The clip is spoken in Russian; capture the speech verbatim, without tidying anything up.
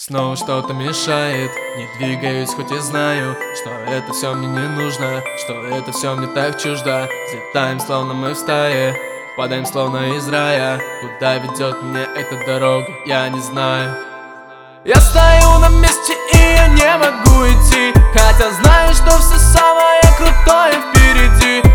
Снова что-то мешает, не двигаюсь, хоть и знаю, что это все мне не нужно, что это все мне так чуждо. Взлетаем, словно мы в стае, падаем, словно из рая. Куда ведет меня эта дорога, я не знаю. Я стою на месте и я не могу идти, хотя знаю, что все самое крутое впереди.